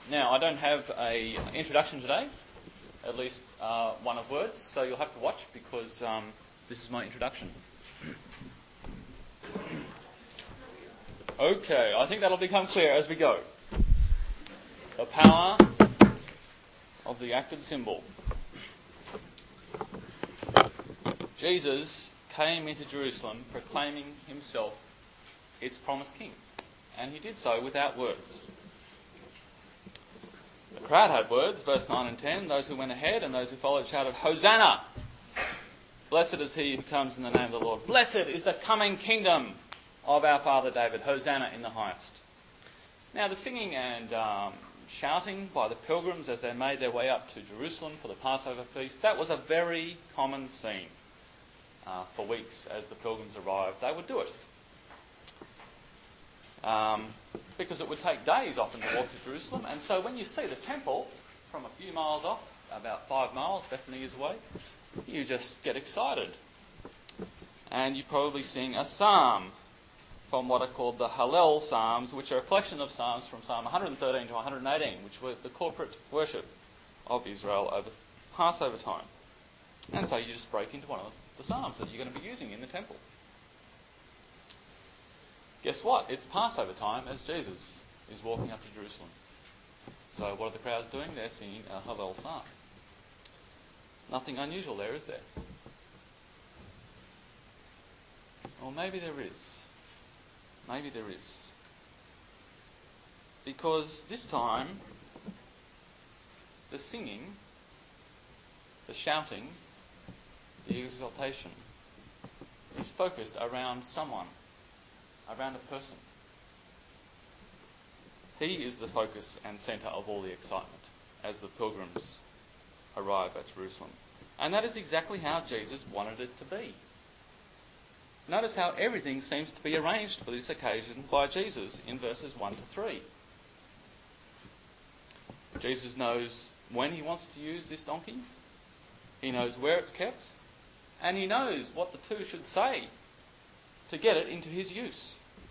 Now, I don't have an introduction today, at least one of words, so you'll have to watch because this is my introduction. Okay, I think that'll become clear as we go. The power of the acted symbol. Jesus came into Jerusalem proclaiming himself its promised king, and he did so without words. The crowd had words, verse 9 and 10. Those who went ahead and those who followed shouted, "Hosanna! Blessed is he who comes in the name of the Lord. Blessed is the coming kingdom of our father David. Hosanna in the highest." Now the singing and shouting by the pilgrims as they made their way up to Jerusalem for the Passover feast, that was a very common scene. For weeks as the pilgrims arrived, they would do it. Because it would take days often to walk to Jerusalem, and so when you see the temple from a few miles off, about 5 miles, Bethany is away, you just get excited. And you probably sing a psalm from what are called the Hallel Psalms, which are a collection of psalms from Psalm 113 to 118, which were the corporate worship of Israel over Passover time. And so you just break into one of the psalms that you're going to be using in the temple. Guess what? It's Passover time as Jesus is walking up to Jerusalem. So what are the crowds doing? They're singing a Hallel psalm. Nothing unusual there, is there? Or maybe there is. Maybe there is. Because this time, the singing, the shouting, the exaltation is focused around someone, around a person. He is the focus and centre of all the excitement as the pilgrims arrive at Jerusalem. And that is exactly how Jesus wanted it to be. Notice how everything seems to be arranged for this occasion by Jesus in verses 1 to 3. Jesus knows when he wants to use this donkey. He knows where it's kept. And he knows what the two should say to get it into his use.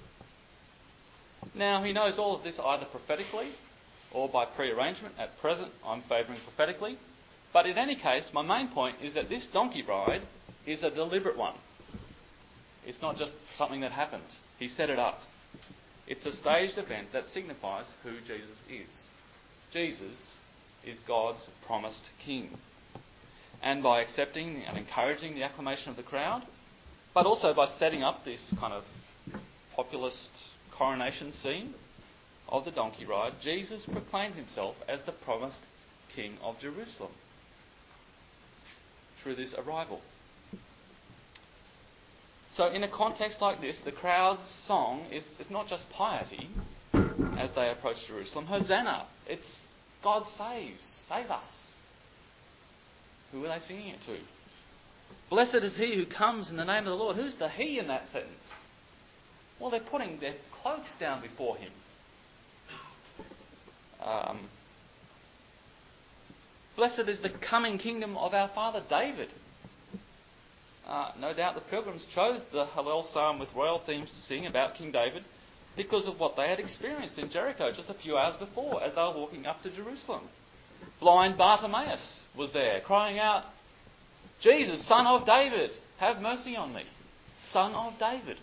Now, he knows all of this either prophetically or by pre-arrangement. At present, I'm favouring prophetically. But in any case, my main point is that this donkey ride is a deliberate one. It's not just something that happened. He set it up. It's a staged event that signifies who Jesus is. Jesus is God's promised king. And by accepting and encouraging the acclamation of the crowd, but also by setting up this kind of populist coronation scene of the donkey ride, Jesus proclaimed himself as the promised king of Jerusalem through this arrival. So in a context like this, the crowd's song is not just piety as they approach Jerusalem. Hosanna! It's God saves, save us. Who are they singing it to? Blessed is he who comes in the name of the Lord. Who's the he in that sentence? Well, they're putting their cloaks down before him. Blessed is the coming kingdom of our father David. No doubt the pilgrims chose the Hallel psalm with royal themes to sing about King David because of what they had experienced in Jericho just a few hours before as they were walking up to Jerusalem. Blind Bartimaeus was there crying out, "Jesus, son of David, have mercy on me." Son of David.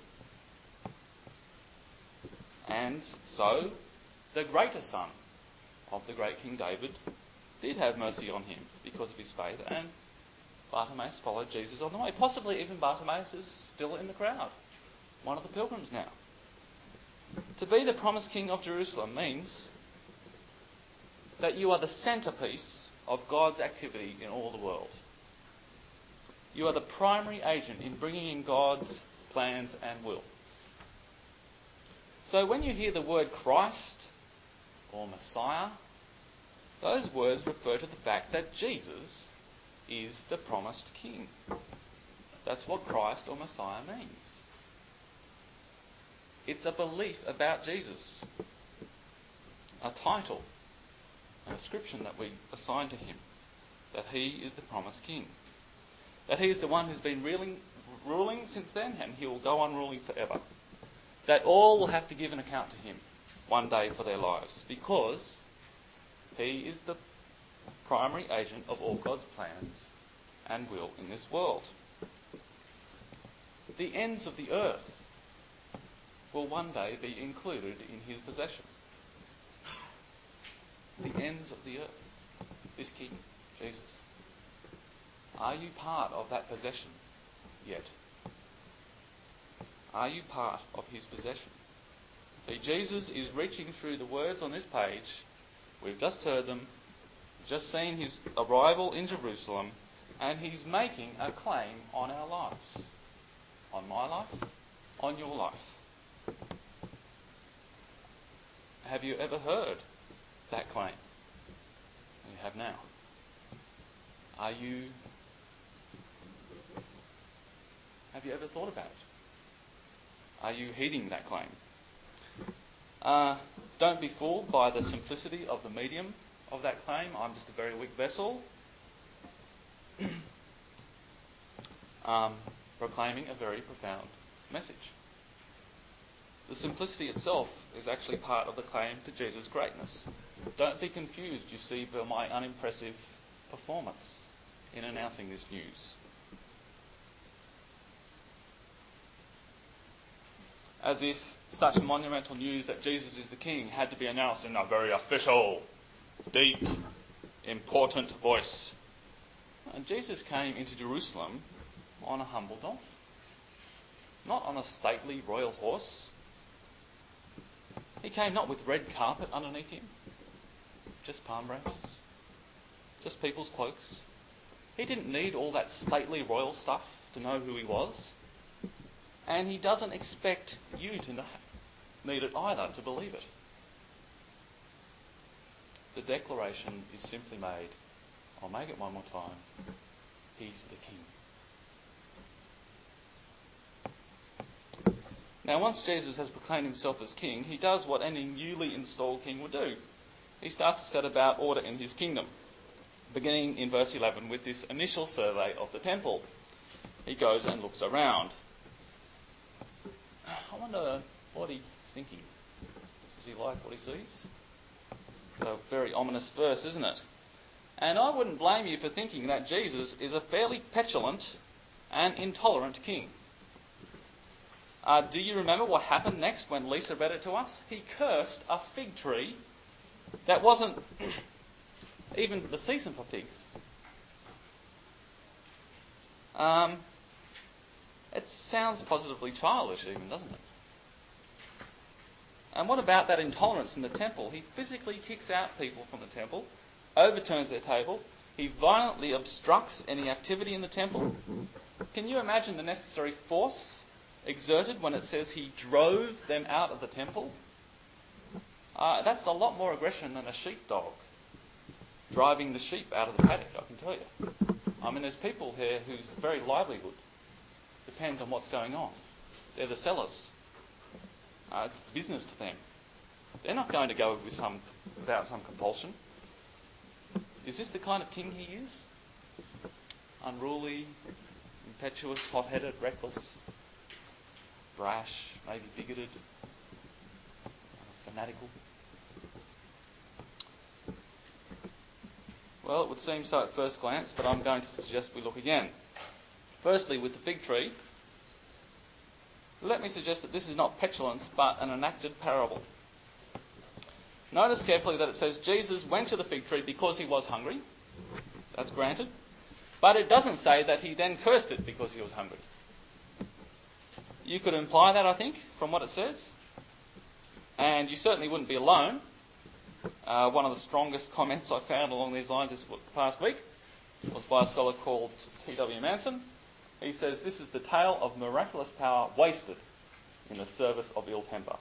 And so the greater son of the great King David did have mercy on him because of his faith, and Bartimaeus followed Jesus on the way. Possibly even Bartimaeus is still in the crowd, one of the pilgrims now. To be the promised king of Jerusalem means that you are the centrepiece of God's activity in all the world. You are the primary agent in bringing in God's plans and will. So when you hear the word Christ or Messiah, those words refer to the fact that Jesus is the promised king. That's what Christ or Messiah means. It's a belief about Jesus, a title, an ascription that we assign to him, that he is the promised king, that he is the one who's been ruling since then and he will go on ruling forever, that all will have to give an account to him one day for their lives, because He is the primary agent of all God's plans and will in this world. The ends of the earth will one day be included in his possession. The ends of the earth. This King, Jesus. Are you part of that possession yet? Are you part of his possession? See, Jesus is reaching through the words on this page. We've just heard them, just seen his arrival in Jerusalem, and he's making a claim on our lives. On my life, on your life. Have you ever heard that claim? You have now. Have you ever thought about it? Are you heeding that claim? Don't be fooled by the simplicity of the medium of that claim. I'm just a very weak vessel. Proclaiming a very profound message. The simplicity itself is actually part of the claim to Jesus' greatness. Don't be confused, you see, by my unimpressive performance in announcing this news. As if such monumental news that Jesus is the King had to be announced in a very official, deep, important voice. And Jesus came into Jerusalem on a humble donkey, not on a stately royal horse. He came not with red carpet underneath him, just palm branches, just people's cloaks. He didn't need all that stately royal stuff to know who he was. And he doesn't expect you to need it either to believe it. The declaration is simply made. I'll make it one more time. He's the King. Now, once Jesus has proclaimed himself as King, he does what any newly installed king would do. He starts to set about order in his kingdom, beginning in verse 11 with this initial survey of the temple. He goes and looks around. I wonder what he's thinking. Does he like what he sees? It's a very ominous verse, isn't it? And I wouldn't blame you for thinking that Jesus is a fairly petulant and intolerant king. Do you remember what happened next when Lisa read it to us? He cursed a fig tree that wasn't even the season for figs. It sounds positively childish even, doesn't it? And what about that intolerance in the temple? He physically kicks out people from the temple, overturns their table. He violently obstructs any activity in the temple. Can you imagine the necessary force exerted when it says he drove them out of the temple? That's a lot more aggression than a sheepdog driving the sheep out of the paddock, I can tell you. I mean, there's people here whose very livelihood depends on what's going on. They're the sellers. It's business to them. They're not going to go without some compulsion. Is this the kind of king he is? Unruly, impetuous, hot-headed, reckless, brash, maybe bigoted, fanatical? Well, it would seem so at first glance, but I'm going to suggest we look again. Firstly, with the fig tree, let me suggest that this is not petulance, but an enacted parable. Notice carefully that it says Jesus went to the fig tree because he was hungry. That's granted. But it doesn't say that he then cursed it because he was hungry. You could imply that, I think, from what it says. And you certainly wouldn't be alone. One of the strongest comments I found along these lines this past week was by a scholar called T.W. Manson. He says this is the tale of miraculous power wasted in the service of ill temper.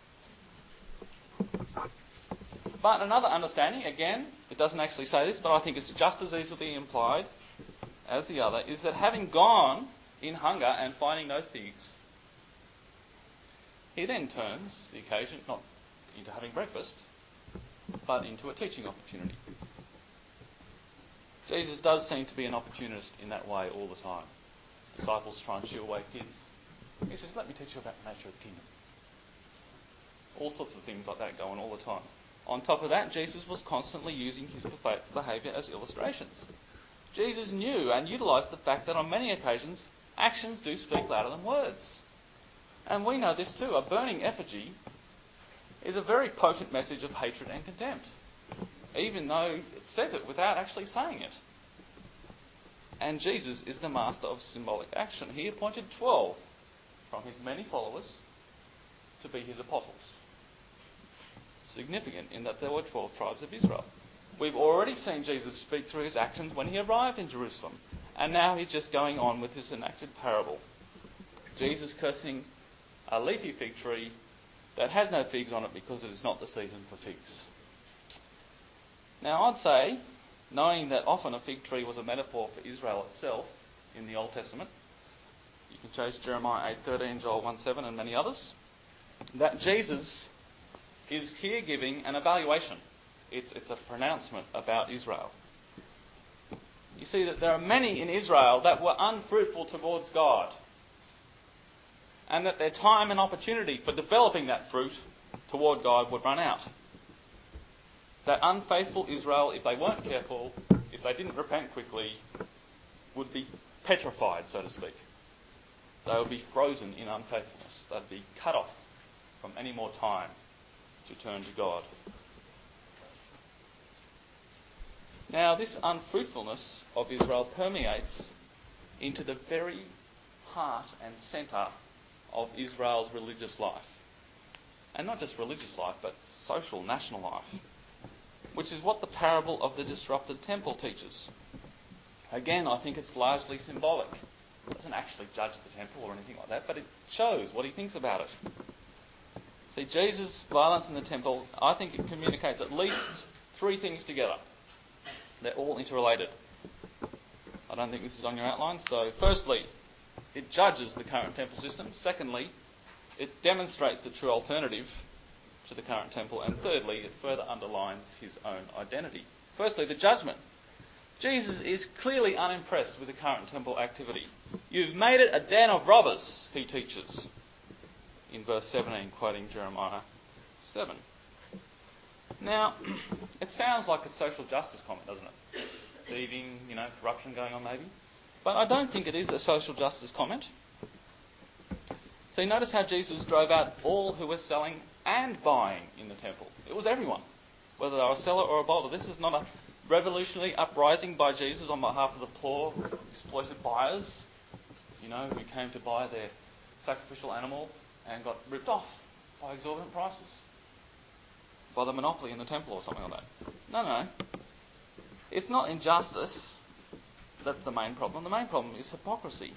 But another understanding, again, it doesn't actually say this, but I think it's just as easily implied as the other, is that having gone in hunger and finding no figs, he then turns the occasion not into having breakfast, but into a teaching opportunity. Jesus does seem to be an opportunist in that way all the time. Disciples try and shoo away kids. He says, let me teach you about the nature of the kingdom. All sorts of things like that go on all the time. On top of that, Jesus was constantly using his behaviour as illustrations. Jesus knew and utilised the fact that on many occasions, actions do speak louder than words. And we know this too. A burning effigy is a very potent message of hatred and contempt, even though it says it without actually saying it. And Jesus is the master of symbolic action. He appointed 12 from his many followers to be his apostles. Significant in that there were 12 tribes of Israel. We've already seen Jesus speak through his actions when he arrived in Jerusalem, and now he's just going on with this enacted parable. Jesus cursing a leafy fig tree that has no figs on it because it is not the season for figs. Now I'd say, knowing that often a fig tree was a metaphor for Israel itself in the Old Testament, you can chase Jeremiah 8:13, Joel 1:7 and many others, that Jesus is here giving an evaluation. It's a pronouncement about Israel. You see that there are many in Israel that were unfruitful towards God, and that their time and opportunity for developing that fruit toward God would run out. That unfaithful Israel, if they weren't careful, if they didn't repent quickly, would be petrified, so to speak. They would be frozen in unfaithfulness. They'd be cut off from any more time to turn to God. Now, this unfruitfulness of Israel permeates into the very heart and centre of Israel's religious life. And not just religious life, but social, national life, which is what the parable of the disrupted temple teaches. Again, I think it's largely symbolic. It doesn't actually judge the temple or anything like that, but it shows what he thinks about it. See, Jesus' violence in the temple, I think it communicates at least three things together. They're all interrelated. I don't think this is on your outline. So, firstly, it judges the current temple system. Secondly, it demonstrates the true alternative to the current temple. And thirdly, it further underlines his own identity. Firstly, the judgment. Jesus is clearly unimpressed with the current temple activity. You've made it a den of robbers, he teaches. In verse 17, quoting Jeremiah 7. Now, it sounds like a social justice comment, doesn't it? Thieving, corruption going on maybe. But I don't think it is a social justice comment. See, notice how Jesus drove out all who were selling and buying in the temple. It was everyone, whether they were a seller or a bolder. This is not a revolutionary uprising by Jesus on behalf of the poor, exploited buyers, who came to buy their sacrificial animal and got ripped off by exorbitant prices, by the monopoly in the temple or something like that. No. It's not injustice that's the main problem. The main problem is hypocrisy.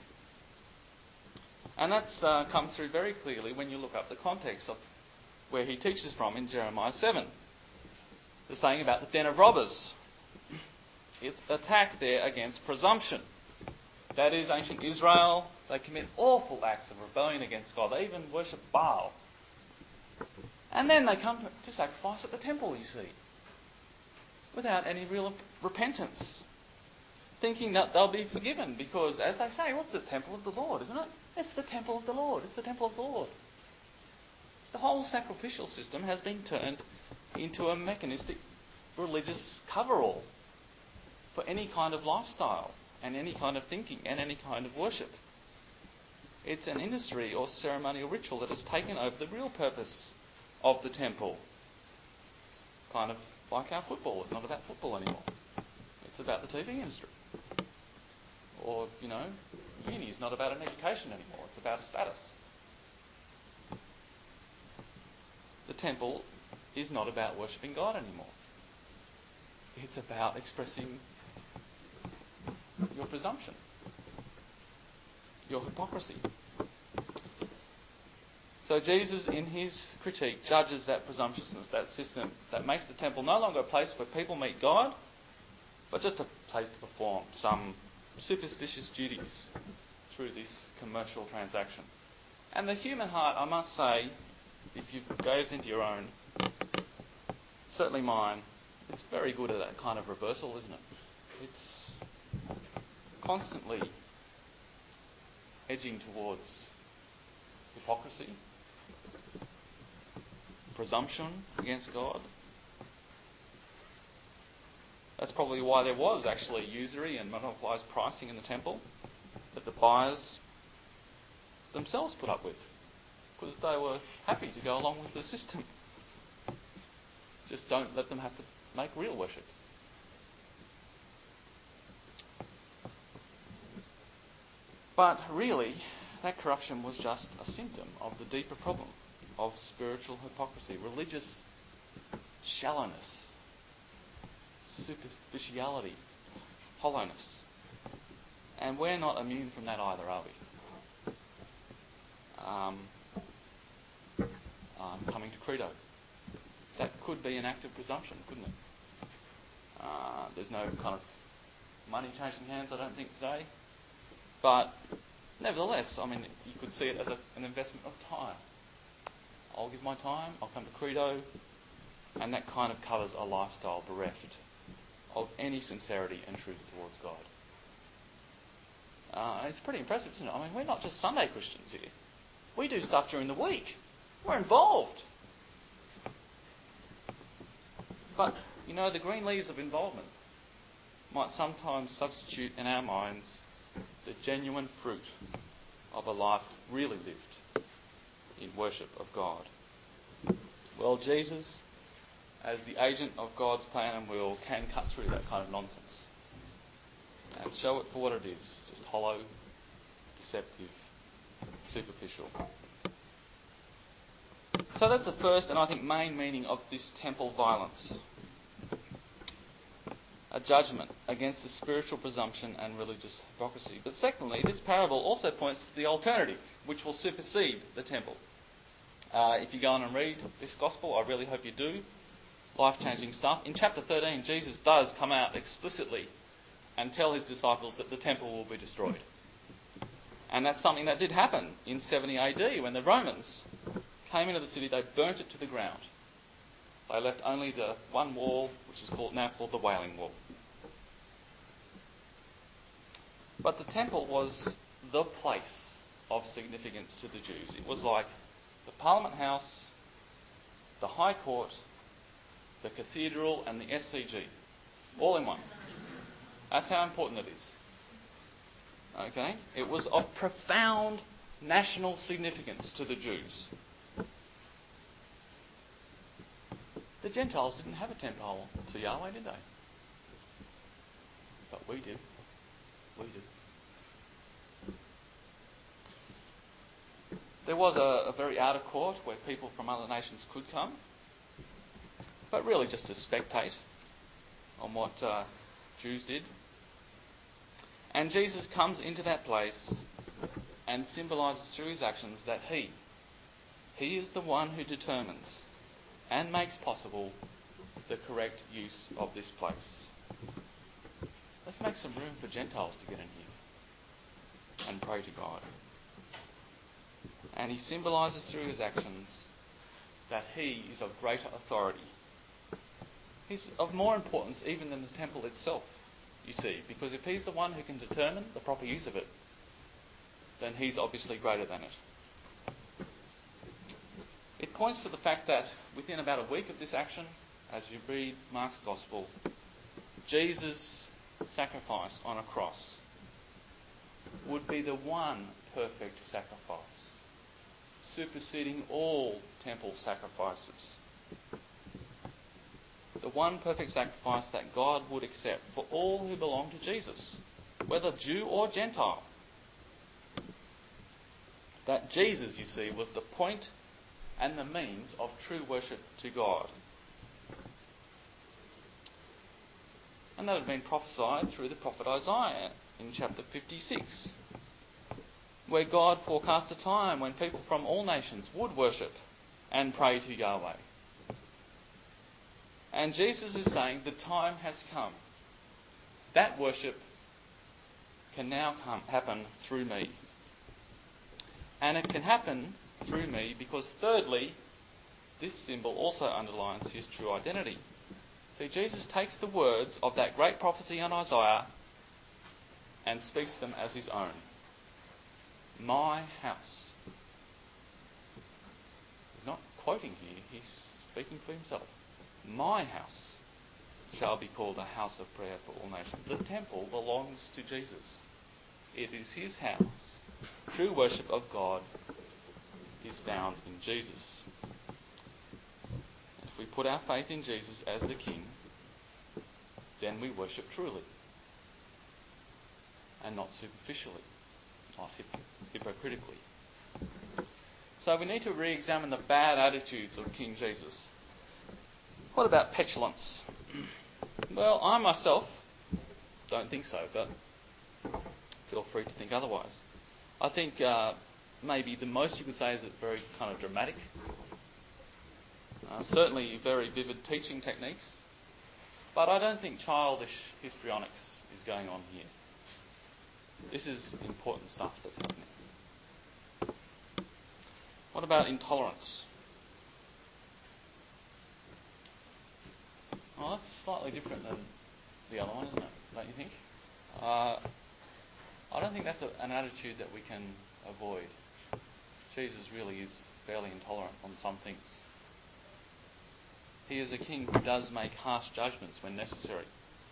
And that's comes through very clearly when you look up the context of where he teaches from in Jeremiah 7. The saying about the den of robbers. It's attack there against presumption. That is, ancient Israel, they commit awful acts of rebellion against God. They even worship Baal. And then they come to sacrifice at the temple, you see, without any real repentance, thinking that they'll be forgiven because, as they say, what's the temple of the Lord, isn't it? It's the temple of the Lord. It's the temple of the Lord. The whole sacrificial system has been turned into a mechanistic religious cover-all for any kind of lifestyle and any kind of thinking and any kind of worship. It's an industry or ceremonial ritual that has taken over the real purpose of the temple. Kind of like our football. It's not about football anymore. It's about the TV industry. Or, uni is not about an education anymore. It's about a status. The temple is not about worshipping God anymore. It's about expressing your presumption, your hypocrisy. So Jesus, in his critique, judges that presumptuousness, that system that makes the temple no longer a place where people meet God, but just a place to perform some superstitious duties through this commercial transaction. And the human heart, I must say, if you've gazed into your own, certainly mine, it's very good at that kind of reversal, isn't it? It's constantly edging towards hypocrisy, presumption against God, That's probably why there was actually usury and monopolised pricing in the temple that the buyers themselves put up with, because they were happy to go along with the system. Just don't let them have to make real worship. But really, that corruption was just a symptom of the deeper problem of spiritual hypocrisy, religious shallowness, superficiality, hollowness. And we're not immune from that either, are we? Coming to Credo. That could be an act of presumption, couldn't it? There's no kind of money changing hands, I don't think, today. But nevertheless, I mean, you could see it as an investment of time. I'll give my time, I'll come to Credo, and that kind of covers a lifestyle bereft of any sincerity and truth towards God. It's pretty impressive, isn't it? I mean, we're not just Sunday Christians here. We do stuff during the week. We're involved. But, you know, the green leaves of involvement might sometimes substitute in our minds the genuine fruit of a life really lived in worship of God. Well, Jesus, as the agent of God's plan and will, can cut through that kind of nonsense and show it for what it is, just hollow, deceptive, superficial. So that's the first and I think main meaning of this temple violence. A judgment against the spiritual presumption and religious hypocrisy. But secondly, this parable also points to the alternative, which will supersede the temple. If you go on and read this gospel, I really hope you do, life-changing stuff. In chapter 13, Jesus does come out explicitly and tell his disciples that the temple will be destroyed. And that's something that did happen in 70 AD when the Romans came into the city. They burnt it to the ground. They left only the one wall, which is now called the Wailing Wall. But the temple was the place of significance to the Jews. It was like the Parliament House, the High Court, the Cathedral and the SCG, all in one. That's how important it is. Okay? It was of profound national significance to the Jews. The Gentiles didn't have a temple to Yahweh, did they? But we did. We did. There was a very outer court where people from other nations could come, but really just to spectate on what Jews did. And Jesus comes into that place and symbolises through his actions that he is the one who determines and makes possible the correct use of this place. Let's make some room for Gentiles to get in here and pray to God. And he symbolises through his actions that he is of greater authority. He's of more importance even than the temple itself, you see, because if he's the one who can determine the proper use of it, then he's obviously greater than it. It points to the fact that within about a week of this action, as you read Mark's Gospel, Jesus' sacrifice on a cross would be the one perfect sacrifice, superseding all temple sacrifices. The one perfect sacrifice that God would accept for all who belong to Jesus, whether Jew or Gentile. That Jesus, you see, was the point and the means of true worship to God. And that had been prophesied through the prophet Isaiah in chapter 56, where God forecast a time when people from all nations would worship and pray to Yahweh. And Jesus is saying the time has come. That worship can now happen through me. And it can happen through me because, thirdly, this symbol also underlines his true identity. See, Jesus takes the words of that great prophecy in Isaiah and speaks them as his own. My house. He's not quoting here, he's speaking for himself. My house shall be called a house of prayer for all nations. The temple belongs to Jesus. It is his house. True worship of God is found in Jesus. If we put our faith in Jesus as the King, then we worship truly and not superficially, not hypocritically. So we need to re-examine the bad attitudes of King Jesus. What about petulance? Well, I myself don't think so, but feel free to think otherwise. I think maybe the most you could say is it's very kind of dramatic. Certainly very vivid teaching techniques. But I don't think childish histrionics is going on here. This is important stuff that's happening. What about intolerance? Well, that's slightly different than the other one, isn't it? Don't you think? I don't think that's an attitude that we can avoid. Jesus really is fairly intolerant on some things. He is a king who does make harsh judgments when necessary.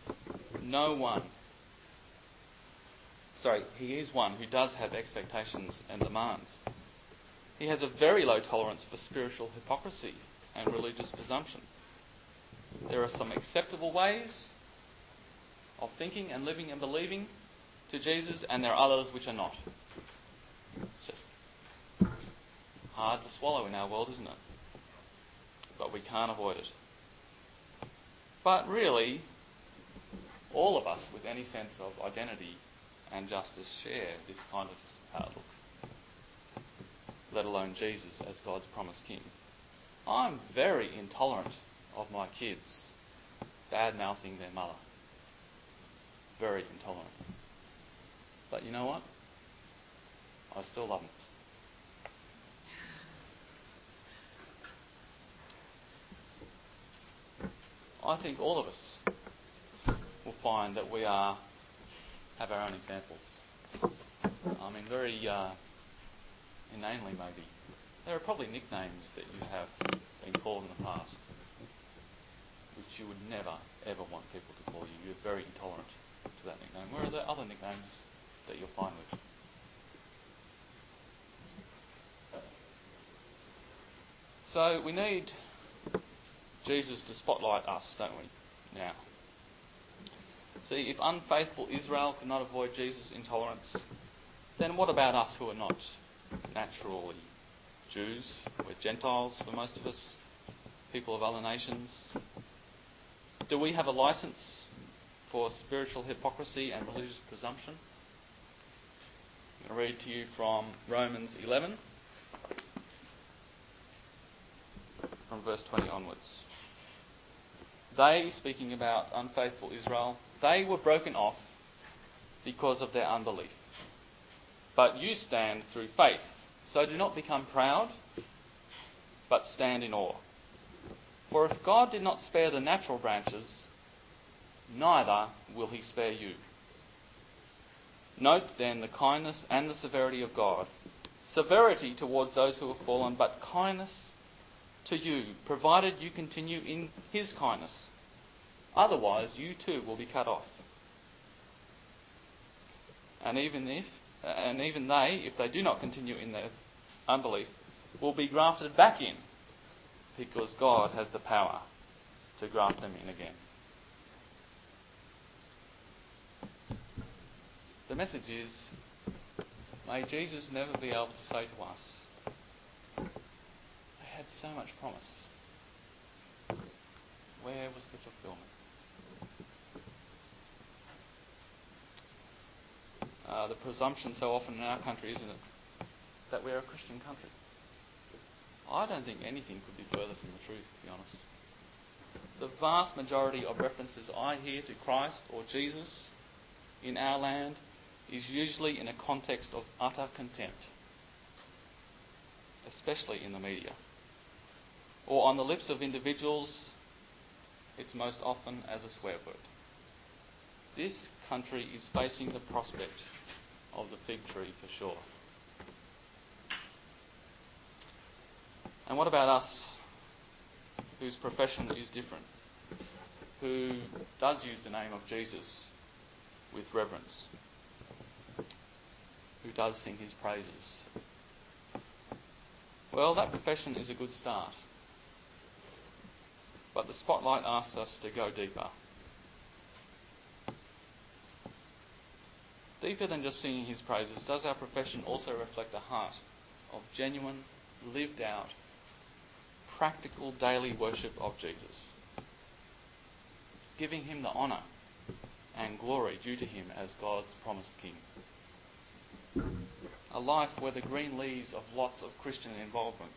He is one who does have expectations and demands. He has a very low tolerance for spiritual hypocrisy and religious presumption. There are some acceptable ways of thinking and living and believing to Jesus, and there are others which are not. It's just hard to swallow in our world, isn't it? But we can't avoid it. But really, all of us with any sense of identity and justice share this kind of outlook, let alone Jesus as God's promised king. I'm very intolerant of my kids bad-mouthing their mother. Very intolerant. But you know what? I still love them. I think all of us will find that we have our own examples. I mean, very inanely maybe. There are probably nicknames that you have been called in the past which you would never, ever want people to call you. You're very intolerant to that nickname. Where are the other nicknames that you're fine with? So we need Jesus to spotlight us, don't we, now? See, if unfaithful Israel could not avoid Jesus' intolerance, then what about us who are not naturally Jews? We're Gentiles for most of us, people of other nations. Do we have a license for spiritual hypocrisy and religious presumption? I'm going to read to you from Romans 11, from verse 20 onwards. They, speaking about unfaithful Israel, they were broken off because of their unbelief. But you stand through faith. So do not become proud, but stand in awe. For if God did not spare the natural branches, neither will he spare you. Note then the kindness and the severity of God. Severity towards those who have fallen, but kindness to you, provided you continue in his kindness. Otherwise, you too will be cut off. And even they, if they do not continue in their unbelief, will be grafted back in, because God has the power to graft them in again. The message is, may Jesus never be able to say to us, they had so much promise. Where was the fulfillment? The presumption so often in our country, isn't it, that we're a Christian country. I don't think anything could be further from the truth, to be honest. The vast majority of references I hear to Christ or Jesus in our land is usually in a context of utter contempt, especially in the media. Or on the lips of individuals, it's most often as a swear word. This country is facing the prospect of the fig tree for sure. And what about us, whose profession is different? who does use the name of Jesus with reverence, who does sing his praises. Well, that profession is a good start. But the spotlight asks us to go deeper. Deeper than just singing his praises, does our profession also reflect a heart of genuine, lived out, practical daily worship of Jesus, giving him the honour and glory due to him as God's promised King? A life where the green leaves of lots of Christian involvement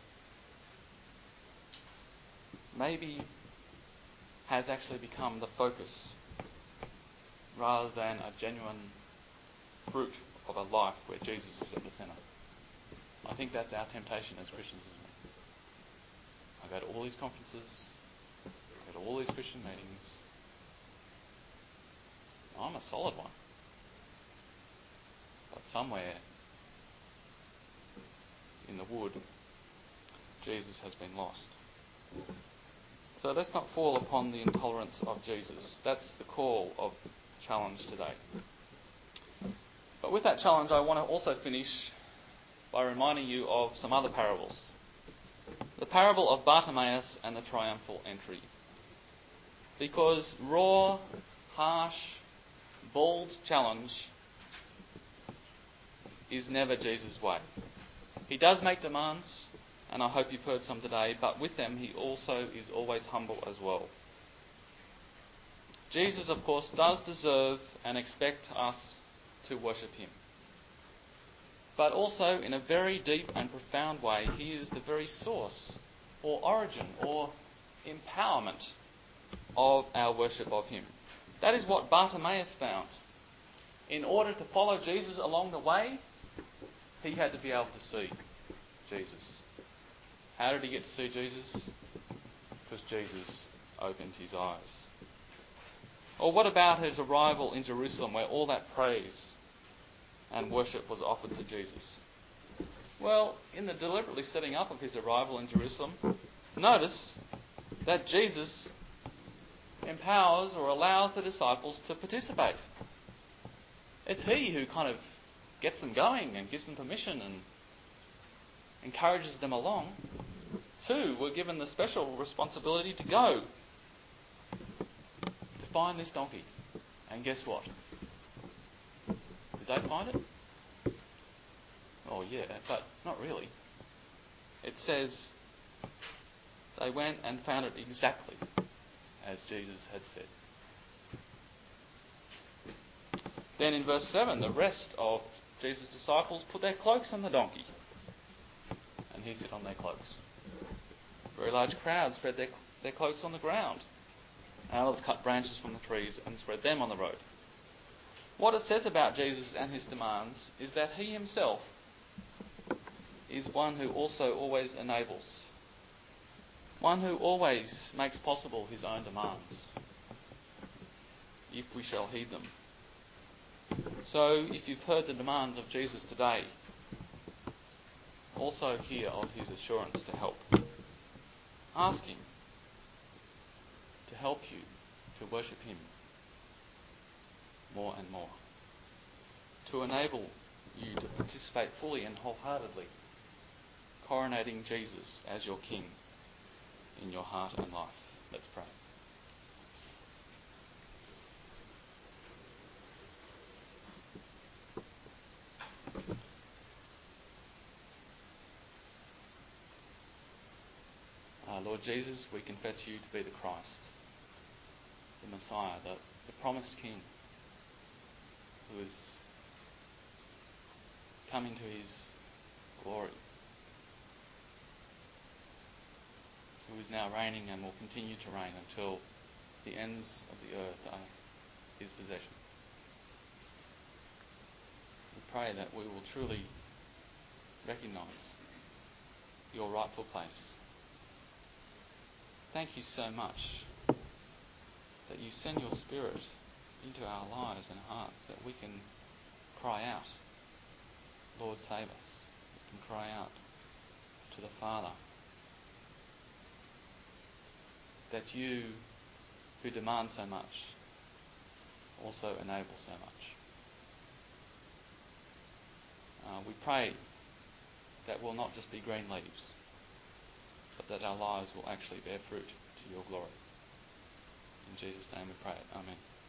maybe has actually become the focus rather than a genuine fruit of a life where Jesus is at the centre. I think that's our temptation as Christians, isn't it? I go to all these conferences, I go to all these Christian meetings. I'm a solid one. But somewhere in the wood, Jesus has been lost. So let's not fall upon the intolerance of Jesus. That's the call of challenge today. But with that challenge, I want to also finish by reminding you of some other parables. The parable of Bartimaeus and the triumphal entry. Because raw, harsh, bald challenge is never Jesus' way. He does make demands, and I hope you've heard some today, but with them he also is always humble as well. Jesus, of course, does deserve and expect us to worship him. But also, in a very deep and profound way, he is the very source or origin or empowerment of our worship of him. That is what Bartimaeus found. In order to follow Jesus along the way, he had to be able to see Jesus. How did he get to see Jesus? Because Jesus opened his eyes. Or what about his arrival in Jerusalem, where all that praise and worship was offered to Jesus? Well, in the deliberately setting up of his arrival in Jerusalem, notice that Jesus empowers or allows the disciples to participate. It's he who kind of gets them going and gives them permission and encourages them along. Two were given the special responsibility to go to find this donkey. And guess what? Did they find it? Oh yeah, but not really. It says they went and found it exactly as Jesus had said. Then in verse 7, the rest of Jesus' disciples put their cloaks on the donkey, and he sat on their cloaks. Very large crowds spread their cloaks on the ground, and others cut branches from the trees and spread them on the road. What it says about Jesus and his demands is that he himself is one who also always enables, one who always makes possible his own demands, if we shall heed them. So, if you've heard the demands of Jesus today, also hear of his assurance to help. Ask him to help you to worship him more and more, to enable you to participate fully and wholeheartedly, coronating Jesus as your King in your heart and life. Let's pray. Lord Jesus, we confess you to be the Christ, the Messiah, the promised King, who is coming to his glory, who is now reigning and will continue to reign until the ends of the earth are his possession. We pray that we will truly recognise your rightful place. Thank you so much that you send your Spirit into our lives and hearts, that we can cry out, Lord, save us. We can cry out to the Father, that you who demand so much, also enable so much. We pray that we'll not just be green leaves, but that our lives will actually bear fruit to your glory. In Jesus' name we pray. Amen.